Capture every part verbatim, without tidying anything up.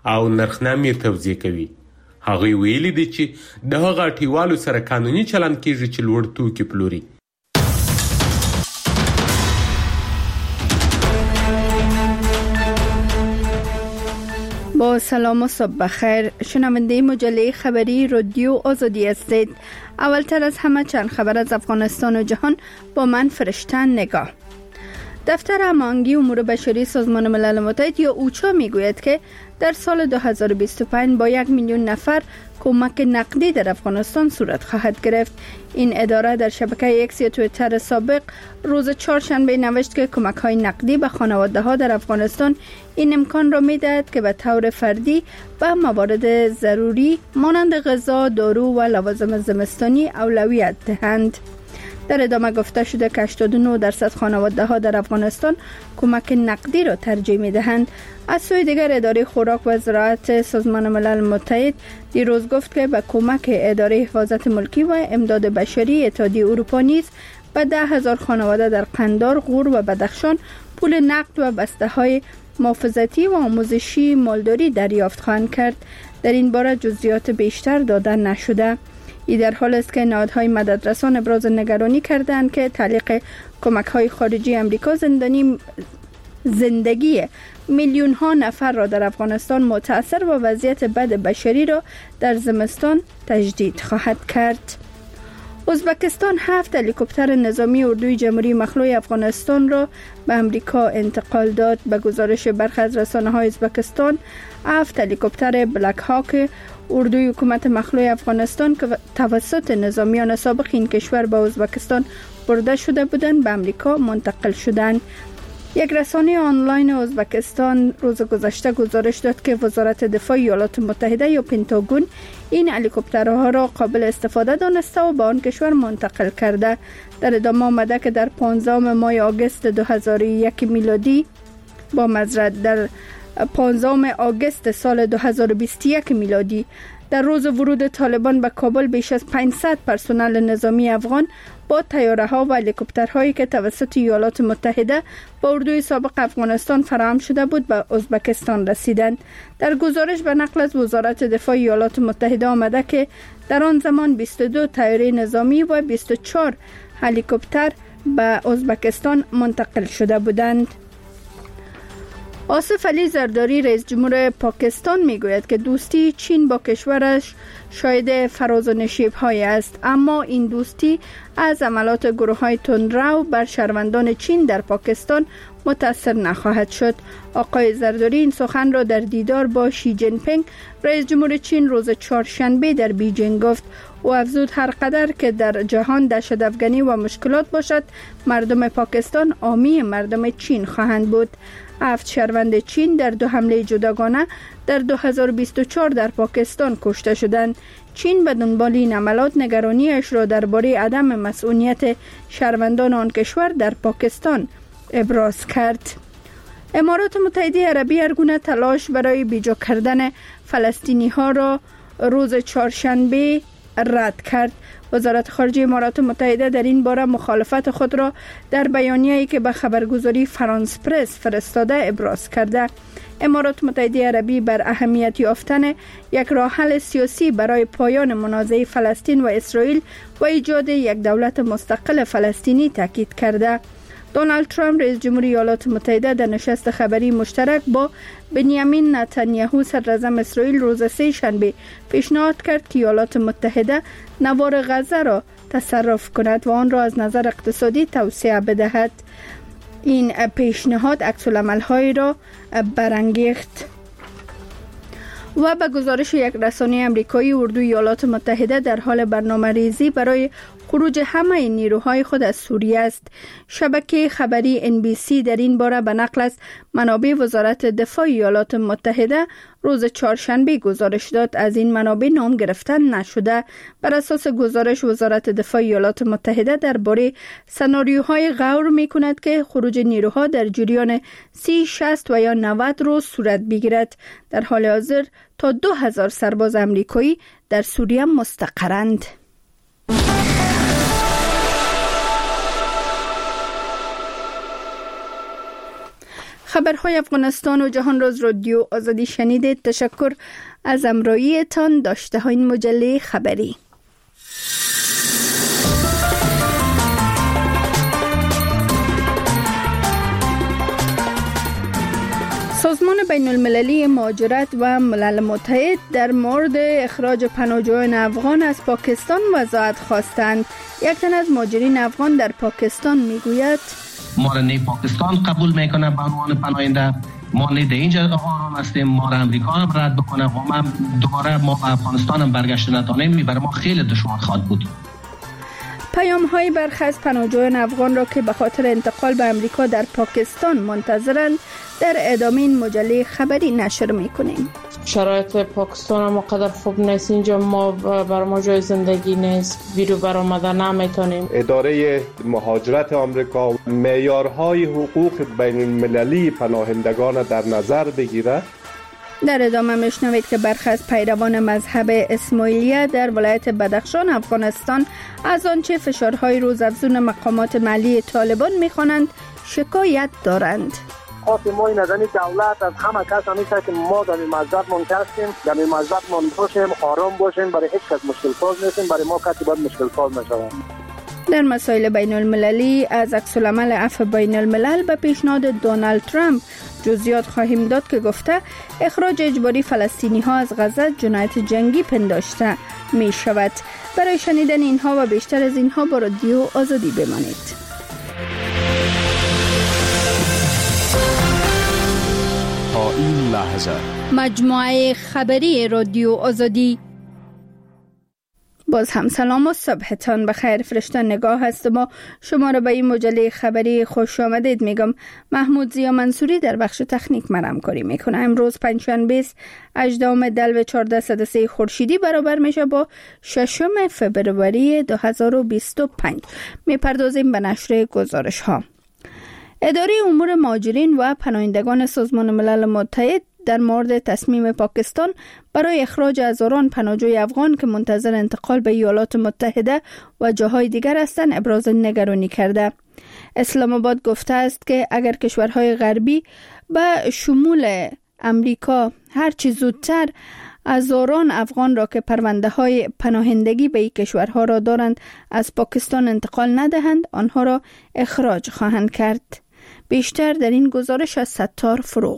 او نرخنامې توضیح کوي. هغوی ویلي دي چې د هغه اټیوالو سره قانوني چلند کیږي چې لوړ توکي پلوري. با سلام و صبح بخیر. شنونده مجله خبری رادیو آزادی هستید. اولتر از همه چند خبر از افغانستان و جهان با من فرشتن نگاه. دفتر هماهنگی امور بشری سازمان ملل متحد یا اوچا میگوید که در سال دو هزار و بیست و پنج با یک میلیون نفر کمک نقدی در افغانستان صورت خواهد گرفت. این اداره در شبکه اکس یا توییتر سابق روز چهارشنبه نوشت که کمک های نقدی به خانواده ها در افغانستان این امکان را میدهد که به طور فردی به موارد ضروری مانند غذا، دارو و لوازم زمستانی اولویت دهند. در ادامه گفته شده که هشتاد و نه درصد خانواده ها در افغانستان کمک نقدی را ترجیح می دهند. از سوی دیگر اداره خوراک و زراعت سازمان ملل متحد دیروز گفت که به کمک اداره حفاظت ملکی و امداد بشری اتحادیه اروپا نیز به ده هزار خانواده در قندار، غور و بدخشان پول نقد و بسته های محافظتی و آموزشی مالداری دریافت خواهند کرد. در این باره جزئیات بیشتر داده نشده. این در حال است که نهادهای مددرسان ابراز نگرانی کردند که تعلیق کمک‌های خارجی امریکا زندانی زندگی میلیون ها نفر را در افغانستان متاثر و وضعیت بد بشری را در زمستان تجدید خواهد کرد. ازبکستان هفت هلیکوپتر نظامی اردوی جمهوری مخلوع افغانستان را به امریکا انتقال داد. به گزارش برخی از رسانه‌های ازبکستان، هفت هلیکوپتر بلک هاک اردوی حکومت مخلوع افغانستان که توسط نظامیان سابق این کشور به ازبکستان برده شده بودند به امریکا منتقل شدند. یک رسانه آنلاین ازبکستان روز گذشته گزارش داد که وزارت دفاع ایالات متحده یا پنتاگون این هلیکوپترها را قابل استفاده دانسته و به آن کشور منتقل کرده. در ادامه آمده که در پانزدهم ماه آگوست دو هزار و یک میلادی با معذرت در پانزدهم آگوست سال دو هزار و بیست و یک میلادی در روز ورود طالبان به کابل بیش از پانصد پرسنل نظامی افغان با طیاره‌ها و هلیکوپترهایی که توسط ایالات متحده با اردوی سابق افغانستان فراهم شده بود به ازبکستان رسیدند. در گزارش به نقل از وزارت دفاع ایالات متحده آمده که در آن زمان بیست و دو طیاره نظامی و بیست و چهار هلیکوپتر به ازبکستان منتقل شده بودند. آصف علی زرداری رئیس جمهور پاکستان میگوید که دوستی چین با کشورش شاهد فراز و نشیب‌های است، اما این دوستی از عملات گروه‌های تندرو بر شهروندان چین در پاکستان متأثر نخواهد شد. آقای زرداری این سخن را در دیدار با شی جین پینگ رئیس جمهور چین روز چهارشنبه در بیجینگ گفت. او افزود هر قدر که در جهان دهشت‌افکنی و مشکلات باشد، مردم پاکستان حامی مردم چین خواهند بود. هفت شهروند چین در دو حمله جداگانه در دو هزار و بیست و چهار در پاکستان کشته شدند. چین به دنبال این عملات نگرانیش را درباره عدم مسئولیت شهروندان آن کشور در پاکستان ابراز کرد. امارات متحده عربی هر گونه تلاش برای بیجا کردن فلسطینی ها را روز چهارشنبه رد کرد. وزارت خارجه امارات متحده در این باره مخالفت خود را در بیانیه‌ای که به خبرگزاری فرانس پرس فرستاده ابراز کرده. امارات متحده عربی بر اهمیت یافتن یک راه حل سیاسی برای پایان منازعه فلسطین و اسرائیل و ایجاد یک دولت مستقل فلسطینی تاکید کرده. دونالد ترامپ رئیس جمهوری ایالات متحده در نشست خبری مشترک با بنیامین نتانیاهو صدراعظم اسرائیل روز سه شنبه پیشنهاد کرد که ایالات متحده نوار غزه را تصرف کند و آن را از نظر اقتصادی توسعه بدهد. این پیشنهاد عکس‌العمل‌هایی را برانگیخت. و به گزارش یک رسانه امریکایی، اردوی ایالات متحده در حال برنامه‌ریزی برای خروج همه نیروهای خود از سوریه است. شبکه خبری ان بی سی در این باره به نقل از منابع وزارت دفاع ایالات متحده روز چهارشنبه گزارش داد. از این منابع نام گرفتن نشده. بر اساس گزارش وزارت دفاع ایالات متحده درباره سناریوهای غور می‌کند که خروج نیروها در جریان سی، شصت و یا نود روز صورت بگیرد. در حال حاضر تا دو هزار سرباز امریکایی در سوریه مستقرند. خبرهای افغانستان و جهان روز رادیو آزادی شنیدید. تشکر از همراهیتان. داشته های این مجله خبری. سازمان بین المللی مهاجرت و ملل متحد در مورد اخراج پناهجویان افغان از پاکستان وضاحت خواستند. یک تن از مهاجرین افغان در پاکستان میگوید ما را نه پاکستان قبول میکنه به عنوان پناهنده، ما نه در اینجا آرام هستیم، ما را امریکا هم رد بکنه و ما دوباره ما به افغانستان هم برگشت نتونیم، برای ما خیلی دشوار خواهد بود. پیام های برخی از پناهجویان افغان را که به خاطر انتقال به امریکا در پاکستان منتظرند در ادامه این مجله خبری نشر میکنیم. شرایط پاکستان هم قدر خوب نیست، اینجا ما بر ما جای زندگی نیست، بیرو برآمده نمیتونیم. اداره مهاجرت آمریکا معیارهای حقوق بین المللی پناهندگان در نظر بگیره. در ادامه میشنوید که برخی از پیروان مذهب اسماعیلیه در ولایت بدخشان افغانستان از آنچه فشارهای روزافزون مقامات محلی طالبان میخوانند شکایت دارند. خواست ما این ازنی دولت از همه کس همیشه که ما در این مذهب منکستیم، در این مذهب من باشیم، آرام باشیم، برای هیچ کس مشکل ساز نیستیم، برای ما کسی باید مشکل ساز نشود. در مسائل بین المللی از عکس‌العمل عفو بین الملل به پیشنهاد دونالد ترامپ جزئیات خواهیم داد که گفته اخراج اجباری فلسطینی ها از غزه جنایت جنگی پنداشته می شود. برای شنیدن اینها و بیشتر از اینها با رادیو آزادی بمانید. تا این لحظه مجموعه خبری رادیو آزادی. باز هم سلام و صبحتان بخیر. فرشته نگاه هست. ما شما را به این مجله خبری خوش آمدید میگم. محمود زیا منصوری در بخش تکنیک من همکاری میکنه. امروز پنجشنبه است، هجدهم دلو الف و چهارصد و سه خورشیدی برابر میشه با ششم فبروری دو هزار و بیست و پنج. میپردازیم به نشر گزارش ها. اداره امور مهاجرین و پناهندگان سازمان ملل متحد در مورد تصمیم پاکستان برای اخراج هزاران پناهجوی افغان که منتظر انتقال به ایالات متحده و جاهای دیگر هستند ابراز نگرانی کرده. اسلام آباد گفته است که اگر کشورهای غربی به شمول امریکا هرچی زودتر هزاران افغان را که پرونده های پناهندگی به این کشورها را دارند از پاکستان انتقال ندهند، آنها را اخراج خواهند کرد. بیشتر در این گزارش از ستار فروغ.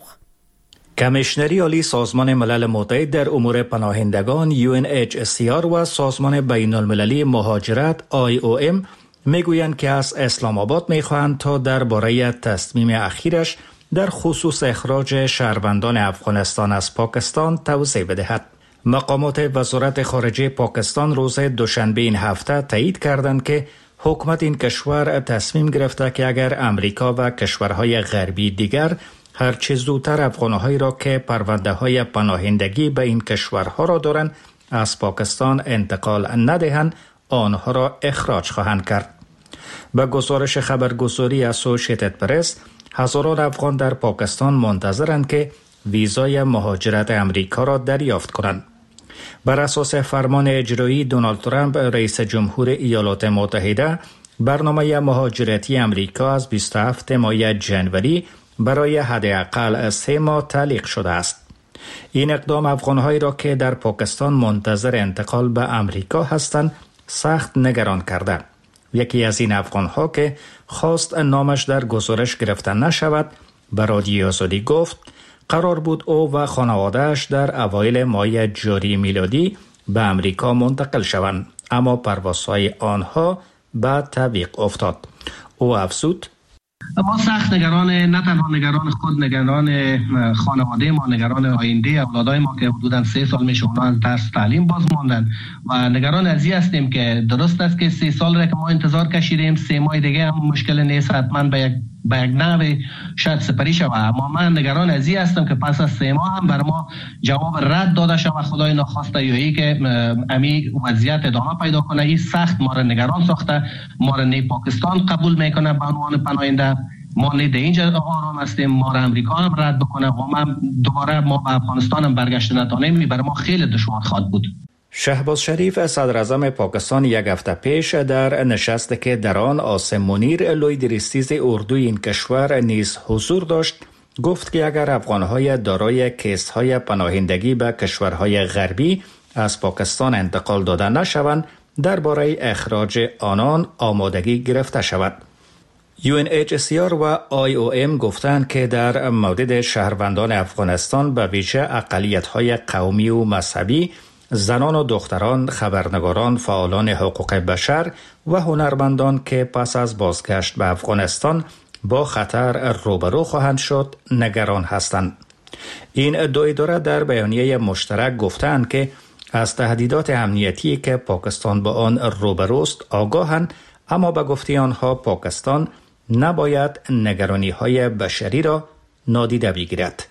کمیشنری عالی سازمان ملل متحد در امور پناهندگان یو ان اچ سی آر و سازمان بین المللی مهاجرت آی او ام میگویند که از اسلام آباد میخواهند تا درباره تصمیم اخیرش در خصوص اخراج شهروندان افغانستان از پاکستان توضیح بدهد. مقامات وزارت خارجه پاکستان روز دوشنبه این هفته تایید کردند که حکومت این کشور تصمیم گرفته که اگر امریکا و کشورهای غربی دیگر هرچه زودتر افغانهایی را که پرونده های پناهندگی به این کشورها را دارند از پاکستان انتقال ندهند، آنها را اخراج خواهند کرد. به گزارش خبرگزاری اسوسییتد پرس، هزاران افغان در پاکستان منتظرند که ویزای مهاجرت امریکا را دریافت کنند. بر اساس فرمان اجرایی دونالد ترامپ رئیس جمهور ایالات متحده، برنامه مهاجرتی امریکا از بیست و هفتم ماه ژانویه برای حداقل سه ماه تعلیق شده است. این اقدام افغانهایی را که در پاکستان منتظر انتقال به امریکا هستند سخت نگران کرده. یکی از این افغانها که خواست نامش در گزارش گرفته نشود به رادیو آزادی گفت قرار بود او و خانواده‌اش در اوایل ماه جاری میلادی به امریکا منتقل شوند، اما پروازهای آنها به تعویق افتاد. او افزود: ما سخت نگران، نه تنها نگران خود، نگران خانواده ما، نگران آینده اولادای ما که حدوداً سه سال میشه اونا از درس تعلیم باز ماندن و نگران از این هستیم که درست است که سه سال را که ما انتظار کشیدیم، سه ماه دیگه هم مشکل نیست، حتما به یک به یک نحوی شاید سپری شود، اما من نگران از این هستم که پس از سه ماه هم بر ما جواب رد داده شود، خدای نخواسته، یا ای که امی وضعیت ادامه پیدا کنه. این سخت ما را نگران ساخته. ما را نه پاکستان قبول میکنه به عنوان پناهنده، ما نه در اینجا آرام هستیم، ما را امریکا هم رد بکنه و ما دوباره ما به افغانستان هم برگشت نتونیم، برای ما خیلی دشوار خواهد بود. شهباز شریف صدر اعظم پاکستان یک هفته پیش در نشستی که در آن عاصم منیر لوی درستیز اردوی این کشور نیز حضور داشت گفت که اگر افغان‌های دارای کیس‌های پناهندگی به کشورهای غربی از پاکستان انتقال داده نشوند، درباره اخراج آنان آمادگی گرفته شود. یو ان اچ سی آر و آی او ام گفتند که در مورد شهروندان افغانستان به ویژه اقلیت‌های قومی و مذهبی، زنان و دختران، خبرنگاران، فعالان حقوق بشر و هنرمندان که پس از بازگشت به افغانستان با خطر روبرو خواهند شد نگران هستند. این دو اداره در بیانیه مشترک گفتند که از تهدیدات امنیتی که پاکستان با آن روبروست آگاهند، اما به گفته آنها پاکستان نباید نگرانی‌های بشری را نادیده بگیرد.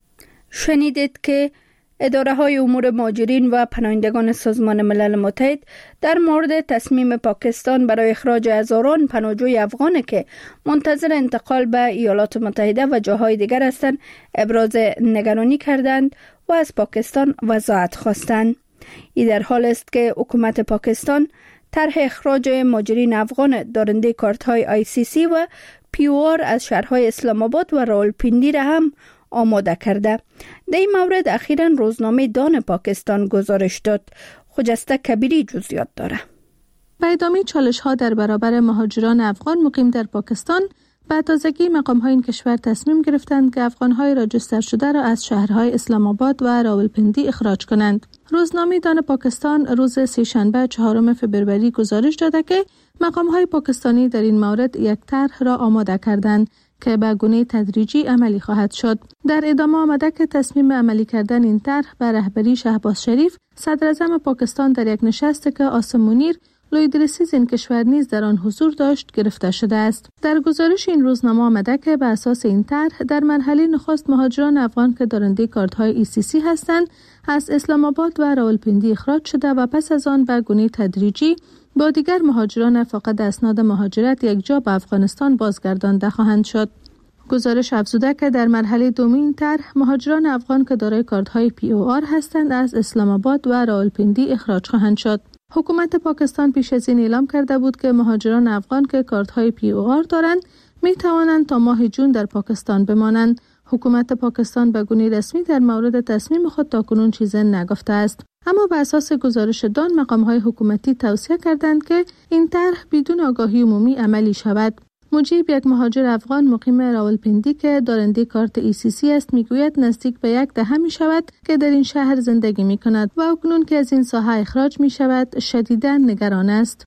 شنیدید که اداره های امور مهاجرین و پناهندگان سازمان ملل متحد در مورد تصمیم پاکستان برای اخراج هزاران پناهجوی افغان که منتظر انتقال به ایالات متحده و جاهای دیگر هستند ابراز نگرانی کردند و از پاکستان وضاحت خواستند. این در حال است که حکومت پاکستان طرح اخراج مهاجرین افغان دارنده کارت‌های آی سی سی و پی او آر از شهرهای اسلام آباد و راولپنڈی را هم آماده کرده. در این مورد اخیراً روزنامه دان پاکستان گزارش داد. خجسته کبیری جزئیات داره. به ادامه چالش‌ها در برابر مهاجران افغان مقیم در پاکستان، به تازگی مقام‌های این کشور تصمیم گرفتند که افغان‌های راجستر شده را از شهرهای اسلام آباد و راولپنڈی اخراج کنند. روزنامه دان پاکستان روز سه‌شنبه چهارم فوریه گزارش داده که مقام‌های پاکستانی در این مورد یک طرح را آماده کردند که به گونه تدریجی عملی خواهد شد. در ادامه آمده که تصمیم عملی کردن این طرح به رهبری شهباز شریف، صدر اعظم پاکستان، در یک نشستی که عاصم منیر لویدرسیز این کشور نیز در آن حضور داشت گرفته شده است. در گزارش این روزنامه آمده که به اساس این طرح در مرحله نخست مهاجران افغان که دارنده کارت‌های ای سی سی هستند از اسلام آباد و راولپنڈی اخراج شده و پس از آن به گونه تدریجی با دیگر مهاجران فاقد اسناد مهاجرت یک جا به افغانستان بازگردانده خواهند شد. گزارش افزوده که در مرحله دوم این طرح مهاجران افغان که دارای کارت‌های پی او آر هستند از اسلام آباد و راولپنڈی اخراج خواهند شد. حکومت پاکستان پیش از این اعلام کرده بود که مهاجران افغان که کارت‌های پی او آر دارند می توانند تا ماه جون در پاکستان بمانند. حکومت پاکستان به گونه رسمی در مورد تصمیم خود تاکنون چیزی نگفته است، اما بر اساس گزارش دان مقام‌های حکومتی توصیه کردند که این طرح بدون آگاهی عمومی عملی شود. مجیب، یک مهاجر افغان مقیم راولپنڈی که دارنده کارت ای سی سی است، میگوید نزدیک به یک دهه می شود که در این شهر زندگی می کند و اکنون که از این ساحه اخراج می شود شدیداً نگران است.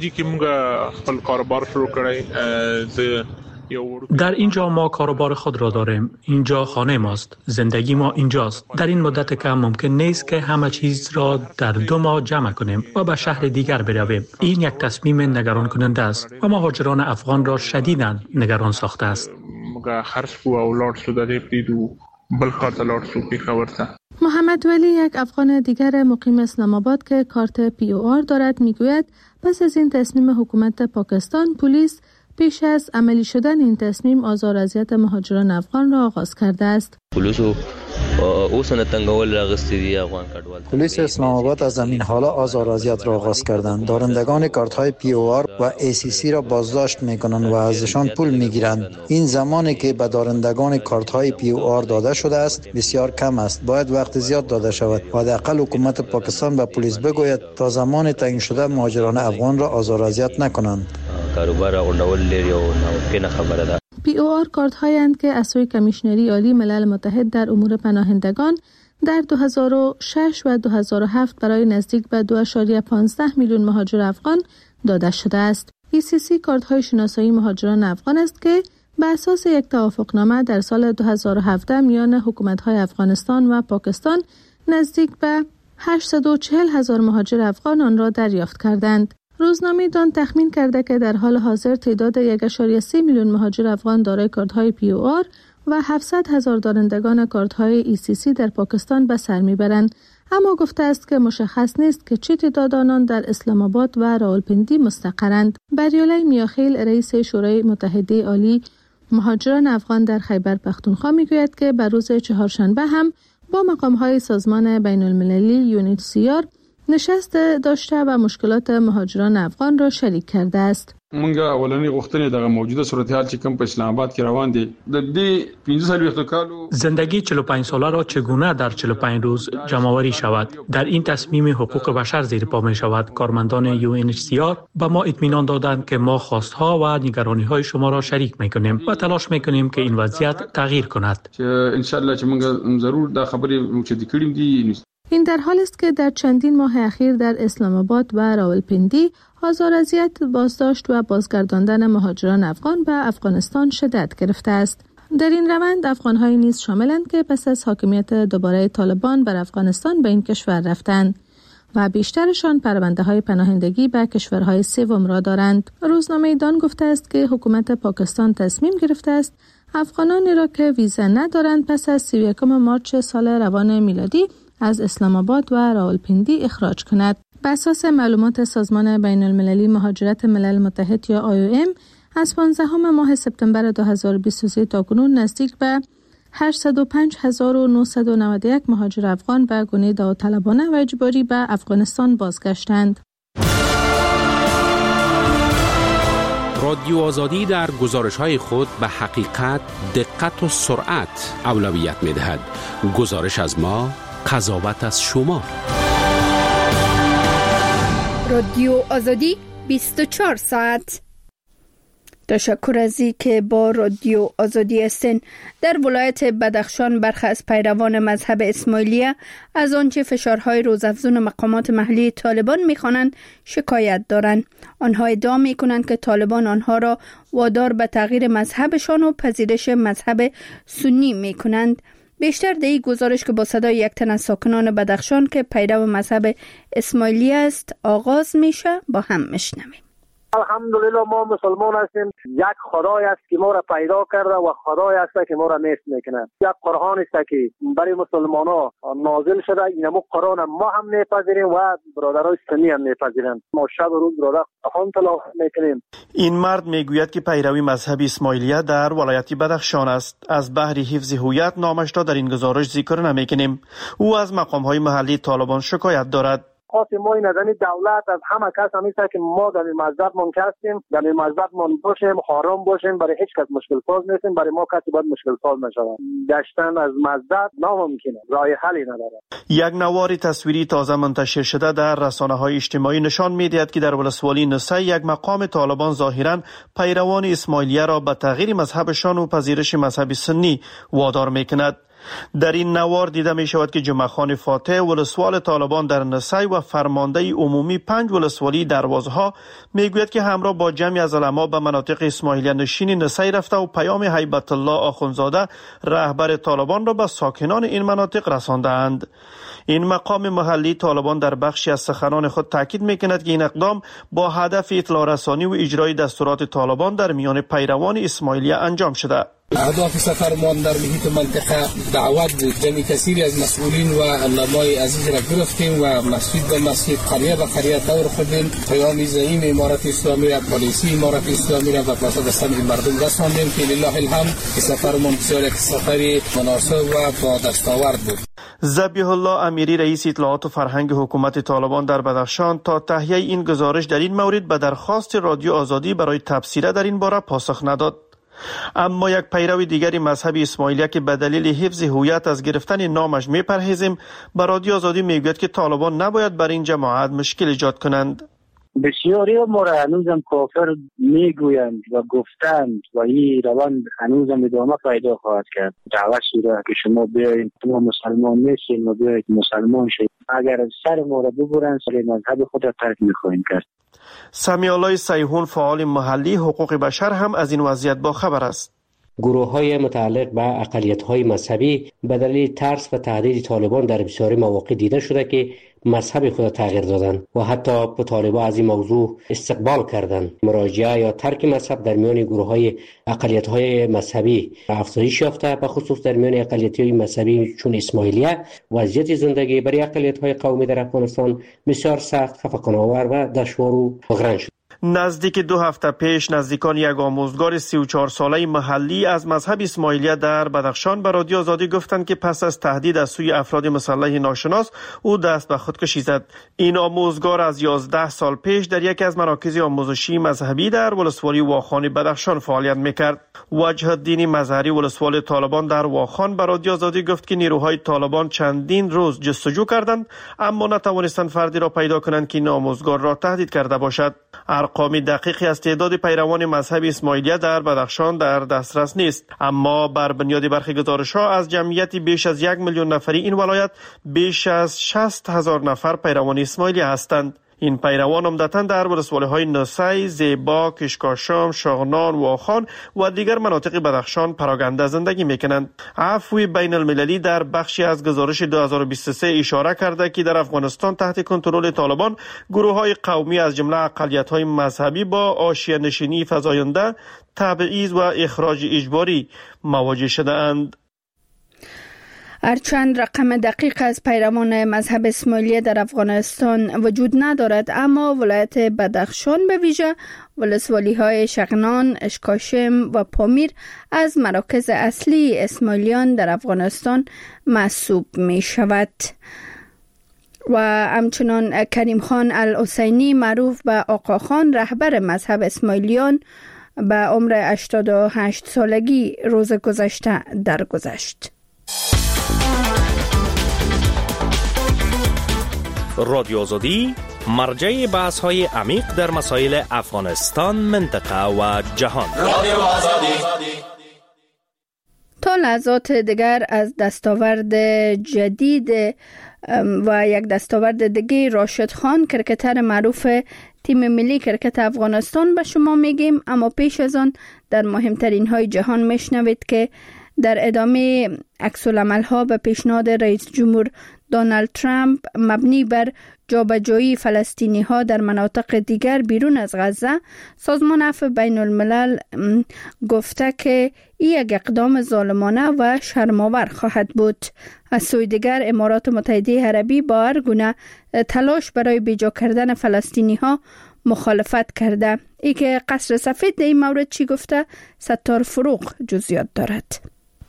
در اینجا ما کاروبار خود را داریم. اینجا خانه ماست. زندگی ما اینجاست. در این مدت کم ممکن نیست که همه چیز را در دو ماه جمع کنیم و به شهر دیگر برویم. این یک تصمیم نگران کننده است و مهاجران افغان را شدیداً نگران ساخته است. محمد ولی، یک افغان دیگر مقیم اسلام آباد که کارت پی او آر دارد، میگوید پس از این تصمیم حکومت پاکستان، پلیس پیش از عملی شدن این تصمیم آزار اذیت مهاجران افغان را آغاز کرده است. پلیس اسلام آباد از همین حالا آزار اذیت را آغاز کردند. دارندگان کارت های پی او آر و ای سی سی را بازداشت میکنند و ازشان پول میگیرند. این زمانی که به دارندگان کارت های پی او آر داده شده است بسیار کم است. باید وقت زیاد داده شود و حداقل حکومت پاکستان به پلیس بگوید تا زمان تعیین شده مهاجران افغان را آزار اذیت نکنند. پی او آر کارت هایند که از سوی کمیشنری عالی ملل متحد در امور پناهندگان در دو هزار و شش و دو هزار و هفت برای نزدیک به دو ممیز پانزده میلیون مهاجر افغان داده شده است. ای سی سی کارت های شناسایی مهاجران افغان است که به اساس یک توافقنامه در سال دو هزار و هفده میان حکومت های افغانستان و پاکستان نزدیک به هشتصد و چهل هزار مهاجر افغان آن را دریافت کردند. روزنامه دان تخمین کرده که در حال حاضر تعداد یک ممیز سه میلیون مهاجر افغان دارای کارت‌های پی او آر و هفتصد هزار دارندگان کارت‌های ای سی سی در پاکستان به سر میبرند، اما گفته است که مشخص نیست که چه تعداد آنان در اسلام آباد و راولپنڈی مستقرند. بریالای میاخیل، رئیس شورای متحده عالی مهاجران افغان در خیبر پختونخوا، میگوید که بر روز چهارشنبه هم با مقام‌های سازمان بین المللی یو ان اچ سی آر نشست داشته و مشکلات مهاجران افغان را شریک کرده است. مونږه اولنی غوښتنې دغه موجوده صورتحال چې کوم په اسلام آباد کې روان دي د دې پنځه سال کالو زندگی چهل و پنج ساله را چگونه در چهل و پنج روز جمع‌آوری شود. در این تصمیم حقوق بشر زیر پا می شود. کارمندان یو ان اچ سی آر به ما اطمینان دادند که ما خواستها و نگرانی‌های شما را شریک می‌کنیم و تلاش می‌کنیم که این وضعیت تغییر کند. ان شاء الله چې موږ ضرور دا خبرې چې کړیم دي. این در حالی است که در چندین ماه اخیر در اسلام آباد و راولپندی آزار اذیت، بازداشت و بازگرداندن مهاجران افغان به افغانستان شدت گرفته است. در این روند افغان‌های نیز شاملند که پس از حاکمیت دوباره طالبان بر افغانستان به این کشور رفتند و بیشترشان پرونده‌های پناهندگی به کشورهای سوم را دارند. روزنامه دان گفته است که حکومت پاکستان تصمیم گرفته است افغانانی را که ویزا ندارند پس از سی و یکم مارس سال روان میلادی از اسلام آباد و راولپندی اخراج کند. بر اساس معلومات سازمان بین المللی مهاجرت ملل متحد یا آی او ام از پانزدهم ماه سپتامبر دو هزار و بیست و سه تا کنون نزدیک به هشتصد و پنج هزار و نهصد و نود و یک مهاجر افغان به گونه داوطلبانه و اجباری به افغانستان بازگشتند. رادیو آزادی در گزارش‌های خود به حقیقت، دقت و سرعت اولویت می‌دهد. گزارش از ما، قضاوت از شما. رادیو آزادی بیست و چهار ساعت. تشکر از این که با رادیو آزادی هستین. در ولایت بدخشان برخی از پیروان مذهب اسماعیلیه از آنچه فشارهای روزافزون مقامات محلی طالبان می‌خوانند شکایت دارند. آنها ادعا می‌کنند که طالبان آنها را وادار به تغییر مذهبشان و پذیرش مذهب سنی می‌کنند. بیشتر در این گزارش که با صدای یک تن از ساکنان بدخشان که پیرو مذهب اسماعیلی است آغاز میشه با هم میشنویم. الحمدلله ما مسلمان هستیم. یک خدای است که ما را پیدا کرده و خدای است که ما را نیست میکنه. یک قرآن است که برای مسلمان ها نازل شده. اینمو قرآن ما هم میپذیریم و برادرای سنی هم میپذیرند. ما شب و روز برادر قرآن تلاوت میکنیم. این مرد میگوید که پیروی مذهب اسماعیلیه در ولایت بدخشان است. از بحر حفظ هویت نامش را در این گزارش ذکر نمیکنیم. او از مقام های محلی طالبان شکایت دارد. خاصی ما این ازنی دولت از همه کس همیشه که ما در این مذهب من هستیم، در این مذهب من باشیم، حرام باشیم، برای هیچ کس مشکل ساز نیستیم. برای ما کسی باید مشکل ساز نشود. گشتن از مذهب ناممکنه، راه حلی نداره. یک نوار تصویری تازه منتشر شده در رسانه‌های اجتماعی نشان می‌دهد که در ولسوالی نسای یک مقام طالبان ظاهراً پیروان اسماعیلیه را به تغییر مذهبشان و پذیرش مذهب سنی وادار می‌کند. در این نوار دیده می شود که جمعه خان فاتح ولسوال طالبان در نسای و فرمانده عمومی پنج ولسوالی دروازها می گوید که همراه با جمعی از علما به مناطق اسماعیلیه نشین نسای رفته و پیام هیبت الله آخونزاده رهبر طالبان را به ساکنان این مناطق رسانده اند. این مقام محلی طالبان در بخشی از سخنان خود تاکید میکند که این اقدام با هدف اطلاع رسانی و اجرای دستورات طالبان در میان پیروان اسماعیلیه انجام شده. اهداف سفرمان در محیط منطقه دعوت بود. جمعی کثیری از مسئولین و علمای عزیز را گرفتیم و مسجد به مسجد، قریه به قریه دور خوردیم. پیام زعیم امارت اسلامی را، پالیسی امارت اسلامی را به پاسخ سمع مردم رساندیم که لله الحمد سفرمان بسیار یک سفری مناسب و با دستاورد بود. ذبیح الله امیری رئیس اطلاعات و فرهنگ حکومت طالبان در بدخشان تا تهیه این گزارش در این مورد به درخواست رادیو آزادی برای تبصره در این باره پاسخ نداد. اما یک پیرو دیگری مذهب اسماعیلیه که به دلیل حفظ هویت از گرفتن نامش میپرهیزیم به رادیو آزادی میگوید که طالبان نباید بر این جماعت مشکل ایجاد کنند. بسیاری ما را هنوزم کافر میگویند و گفتند و این روند هنوزم ادامه پیدا خواهد کرد. دعوت شده که شما بیایید، ما مسلمان نیستیم و بیایید مسلمان شید. اگر سر ما را ببرند سر مذهب خود را ترک میخواهیم کرد. سمیع الله سیحون فعال محلی حقوق بشر هم از این وضعیت با خبر است. گروه‌های متعلق به اقلیت‌های مذهبی به دلیل ترس و تهدید طالبان در بسیاری مواقع دیده شده که مذهب خود تغییر دادند و حتی طالبان از این موضوع استقبال کردند. مراجعه یا ترک مذهب در میان گروه‌های اقلیت‌های مذهبی افزایش یافته، به خصوص در میان اقلیت‌های مذهبی چون اسماعیلیه. وضعیت زندگی برای اقلیت‌های قومی در افغانستان بسیار سخت، خفقان‌آور و دشوار و مغرن شد. نزدیک دو هفته پیش نزدیکان یک آموزگار سی و چهار ساله محلی از مذهب اسماعیلیه در بدخشان به رادیو آزادی گفتند که پس از تهدید از سوی افراد مسلح ناشناس او دست به خودکشی زد. این آموزگار از یازده سال پیش در یکی از مراکز آموزشی مذهبی در ولسوالی واخان بدخشان فعالیت میکرد. وجه الدین مظهری ولسوال طالبان در واخان به رادیو آزادی گفت که نیروهای طالبان چندین روز جستجو کردند اما نتوانستند فردی را پیدا کنند که این آموزگار را تهدید کرده باشد. ارقام دقیقی از تعداد پیروان مذهب اسماعیلیه در بدخشان در دسترس نیست، اما بر بنیاد برخی گزارش‌ها از جمعیت بیش از یک میلیون نفری این ولایت بیش از شصت هزار نفر پیروان اسماعیلیه هستند. این پیروان عمدتاً در ولسوالی‌های نسی، زیبا، کشکاشام، شاغنان، واخان و دیگر مناطق بدخشان پراگنده زندگی می‌کنند. عفو بین المللی در بخشی از گزارش دو هزار و بیست و سه اشاره کرده که در افغانستان تحت کنترل طالبان گروه‌های قومی از جمله اقلیت‌های مذهبی با حاشیه‌نشینی فزاینده، تبعیض و اخراج اجباری مواجه شده‌اند. هرچند رقم دقیق از پیروان مذهب اسماعیلیه در افغانستان وجود ندارد، اما ولایت بدخشان به ویژه ولسوالی های شغنان، اشکاشم و پامیر از مراکز اصلی اسماعیلیان در افغانستان محسوب می شود. و همچنان کریم خان الحسینی معروف به آقا خان رهبر مذهب اسماعیلیان به عمر هشتاد و هشت سالگی روز گذشته درگذشت. رادیو آزادی مرجع بحث های عمیق در مسائل افغانستان، منطقه و جهان. رادیو آزادی. تا لحظات دیگر از دستاورد جدید و یک دستاورد دیگه راشد خان کرکتر معروف تیم ملی کرکت افغانستان به شما میگیم، اما پیش از آن در مهمترین های جهان میشنوید که در ادامه عکس‌العمل ها به پیشنهاد رئیس جمهور دونالد ترامپ مبنی بر جابجایی فلسطینی ها در مناطق دیگر بیرون از غزه، سازمان عفو بین الملل گفته که این یک اقدام ظالمانه و شرم‌آور خواهد بود. از سوی دیگر امارات متحده عربی با هر گونه تلاش برای بیجا کردن فلسطینی ها مخالفت کرده. ای که قصر سفید در این مورد چی گفته؟ ستار فروغ جزئیات دارد.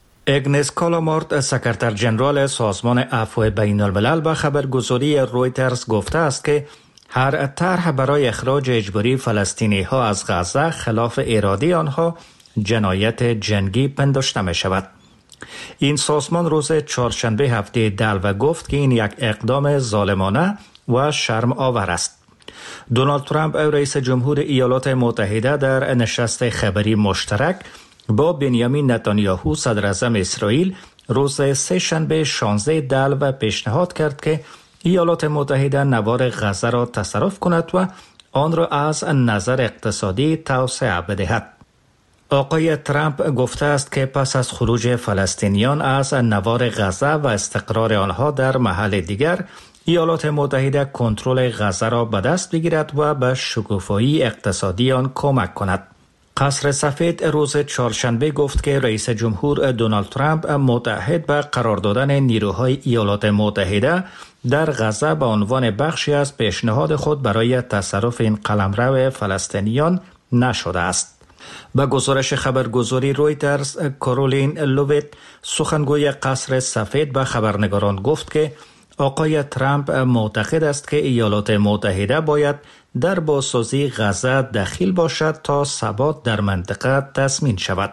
اگنس کالامارت سکرتر جنرال سازمان عفو بین الملل به خبرگزاری رویترز گفته است که هر طرح برای اخراج اجباری فلسطینی ها از غزه خلاف اراده آنها جنایت جنگی پنداشته می شود. این سازمان روز چهارشنبه هفته دلو گفت که این یک اقدام ظالمانه و شرم آور است. دونالد ترامپ رئیس جمهور ایالات متحده در نشست خبری مشترک با بنیامین نتانیاهو صدر اعظم اسرائیل روز سه شنبه شانزده دلو پیشنهاد کرد که ایالات متحده نوار غزه را تصرف کند و آن را از نظر اقتصادی توسعه بدهد. آقای ترامپ گفته است که پس از خروج فلسطینیان از نوار غزه و استقرار آنها در محل دیگر، ایالات متحده کنترل غزه را به دست بگیرد و به شکوفایی اقتصادی آن کمک کند. قصر سفید روز چهارشنبه گفت که رئیس جمهور دونالد ترامپ متعهد به قرار دادن نیروهای ایالات متحده در غزه به عنوان بخشی از پیشنهاد خود برای تصرف این قلمرو فلسطینیان نشده است. با گزارش خبرگزاری رویترز، کارولین لویت سخنگوی قصر سفید به خبرنگاران گفت که آقای ترامپ معتقد است که ایالات متحده باید در بازسازی غزه دخیل باشد تا ثبات در منطقه تضمین شود.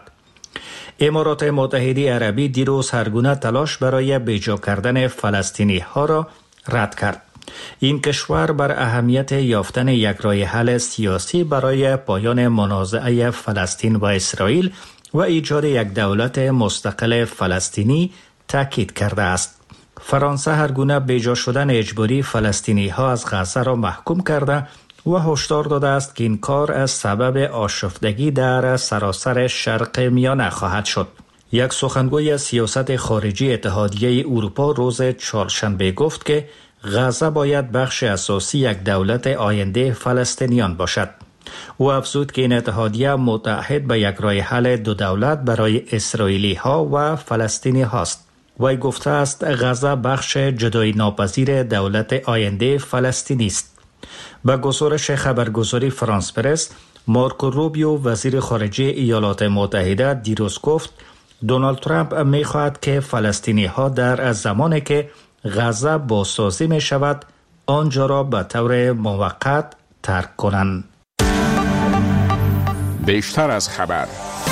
امارات متحده عربی دیروز هرگونه تلاش برای بیجا کردن فلسطینی ها را رد کرد. این کشور بر اهمیت یافتن یک راه حل سیاسی برای پایان منازعه فلسطین و اسرائیل و ایجاد یک دولت مستقل فلسطینی تاکید کرده است. فرانسه هرگونه بیجا شدن اجباری فلسطینی ها از غزه را محکوم کرده و هشدار داده است که این کار از سبب آشفتگی در سراسر شرق میانه خواهد شد. یک سخنگوی سیاست خارجی اتحادیه اروپا روز چهارشنبه گفت که غزه باید بخش اساسی یک دولت آینده فلسطینیان باشد. او افزود که این اتحادیه متعهد به یک راه حل دو دولت برای اسرائیلی ها و فلسطینی هاست. وی گفته است غزه بخش جدایی ناپذیر دولت آینده فلسطینی است. به گزارش خبرگزاری فرانس پرس، مارکو روبیو وزیر خارجه ایالات متحده دیروز گفت دونالد ترامپ می خواهد که فلسطینی ها در از زمانی که غزه بازسازی می شود آنجا را به طور موقت ترک کنند. بیشتر از خبر.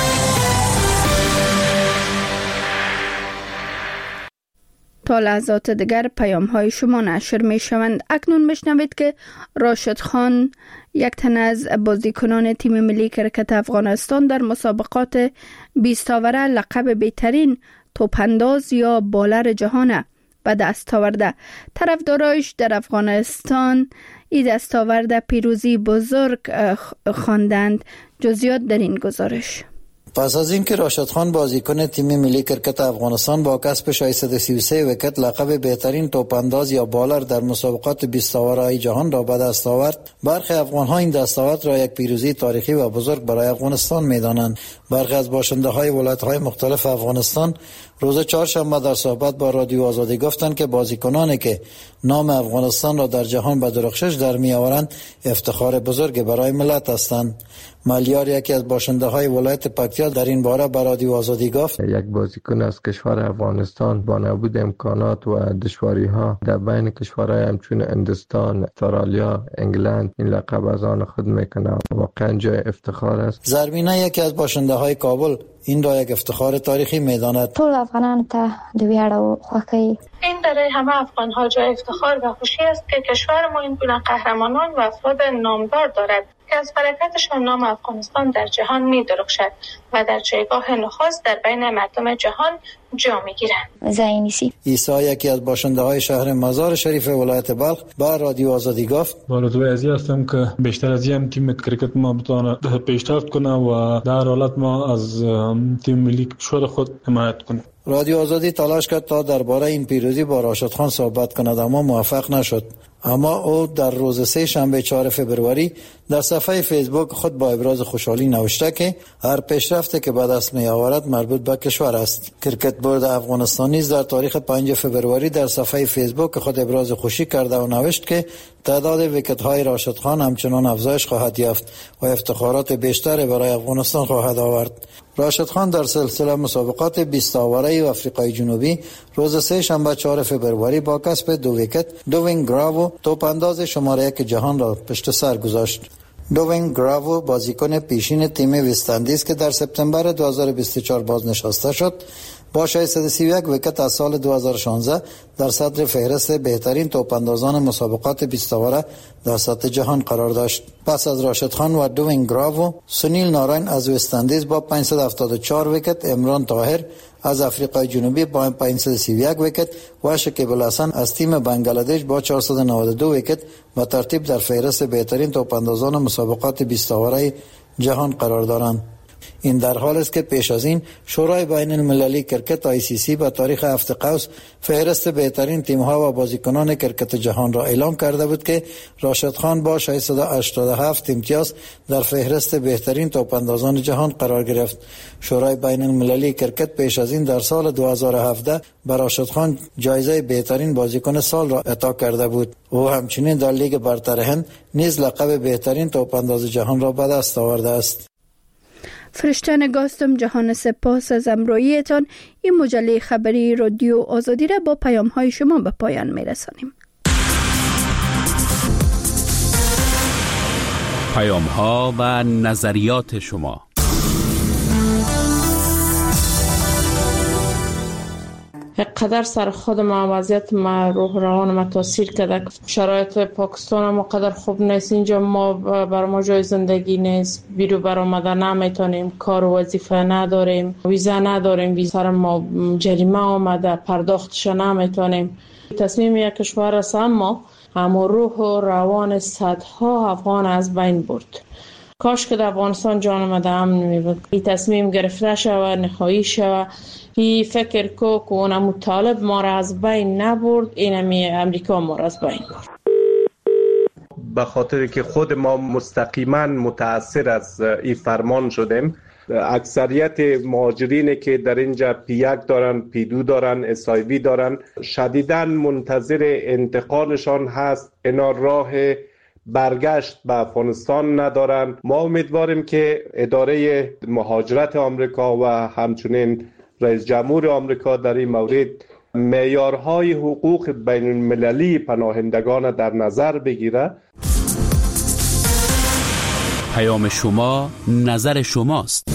تا لحظات دیگر پیام های شما نشر می شوند. اکنون بشنوید که راشد خان، یک تن از بازیکنان تیم ملی کرکت افغانستان، در مسابقات بیست آوره لقب بهترین توپانداز یا بالر جهان به دست آورده. طرفدارایش در افغانستان این دستاورد پیروزی بزرگ خواندند. جزئیات در این گزارش. پس از اینکه راشد خان بازیکن تیم ملی کرکت افغانستان با کسب ششصد و سی و سه ویکت لقب بهترین توپانداز یا بالر در مسابقات بیست آوره جهان را به دست آورد، برخی افغان‌ها این دستاورد را یک پیروزی تاریخی و بزرگ برای افغانستان می‌دانند. برخی از باشنده‌های ولایت‌های مختلف افغانستان روز چهارشنبه در صحبت با رادیو آزادی گفتند که بازیکنانی که نام افغانستان را در جهان به درخشش در می‌آورند افتخار بزرگ برای ملت هستند. مالیار، یکی از باشنده‌های ولایت پکتیا، در این باره به رادیو آزادی گفت یک بازیکن از کشور افغانستان با نبود امکانات و دشواری‌ها در بین کشورهای همچون هندوستان، استرالیا، انگلند این لقب از آن خود میکنه، واقعا جای افتخار است. زرمینه، یکی از باشنده‌های کابل، این را یک افتخار تاریخی می‌داند. ټول افغانان ته د ویاړ او خوښۍ این برای همه افغان‌ها جای افتخار و خوشی است که کشور ما این گونه قهرمانان و افراد نامدار دارد که از برکتشان نام افغانستان در جهان می‌درخشد و در جایگاه نخست در بین مردم جهان جا می‌گیرد. زاینیسی عیسی، یکی از باشنده‌های شهر مزار شریف ولایت بلخ، با رادیو آزادی گفت بالاتوی ازی هستم که بیشتر از این تیم کرکت ما بتونه پیشرفت کنه و در حالت ما از تیم ملی کشور خود حمایت کنه. رادیو آزادی تلاش کرد تا درباره این پیروزی با راشد خان صحبت کند اما موفق نشد. اما او در روز سه شنبه چهارم فوریه در صفحه فیسبوک خود با ابراز خوشحالی نوشته که هر پیشرفتی که به دست می آورد مربوط به کشور است. کرکت بورد افغانستان نیز در تاریخ پنجم فوریه در صفحه فیسبوک خود ابراز خوشی کرده و نوشت که تعداد ویکت های راشد خان همچنان افزایش خواهد یافت و افتخارات بیشتری برای افغانستان خواهد آورد. راشد خان در سلسله مسابقات بیست آوره و افریقای جنوبی روز سه شنبه چهارم فوریه با کسب دو ویکت دوین گراو توپانداز شماره یک جهان را پشت سر گذاشت. دوین گراو بازیکن پیشین تیم وست‌اندیز که در سپتامبر دو هزار و بیست و چهار بازنشسته شد، با ششصد و سی و یک ویکت از سال دو هزار و شانزده در صدر فهرست بهترین توپاندازان مسابقات بیست آوره در سطح جهان قرار داشت. پس از راشد خان و دوین گراو، سنیل ناراین از وست‌اندیز با پانصد و هفتاد و چهار ویکت، عمران طاهر از افریقای جنوبی با پانصد و سی و یک ویکت و شکیب الحسن از تیم بنگلادش با چهارصد و نود و دو ویکت به ترتیب در فهرست بهترین توپاندازان مسابقات بیست آوره جهان قرار دارند. این در حال است که پیش از این شورای بین المللی کرکت آی سی سی به تاریخ هفت قوس فهرست بهترین تیم‌ها و بازیکنان کرکت جهان را اعلام کرده بود که راشد خان با ششصد و هشتاد و هفت امتیاز در فهرست بهترین توپاندازان جهان قرار گرفت. شورای بین المللی کرکت پیش از این در سال دو هزار و هفده به راشد خان جایزه بهترین بازیکن سال را عطا کرده بود. او همچنین در لیگ برتر هند نیز لقب بهترین توپانداز جهان را به دست آورده است. فرشته نگاستم جهان سپاس از امرویتان. این مجله خبری رادیو آزادی را با پیام های شما به پایان می رسانیم. پیام ها و نظریات شما. قدر سر خود ما وضعیت ما روح روان ما تاثیر کرده. شرایط پاکستان ما قدر خوب نیست. اینجا ما بر ما جای زندگی نیست، بیرو برآمده نمیتونیم، کار و وظیفه نداریم، ویزا نداریم، ویزا سر ما جریمه آمده، پرداختش نمیتونیم. تصمیم یک کشور است اما اما روح و روان صدها افغان از بین برد. کاش که در افغانستان جان آمده امن می بود. این تصمیم گرفته شود، نهایی شود. این فکر کو که اونم طالب ما را از بین نبرد، اینمی امریکا ما را از بین برد. به خاطر که خود ما مستقیما متاثر از این فرمان شدیم. اکثریت مهاجرینی که در اینجا پی یک دارن، پی دو دارن، اس آی وی دارن، شدیداً منتظر انتقالشان هست. اینا راه برگشت به افغانستان ندارند. ما امیدواریم که اداره مهاجرت آمریکا و همچنین رئیس جمهور آمریکا در این مورد معیارهای حقوق بین المللی پناهندگان در نظر بگیره. پیام شما، نظر شماست.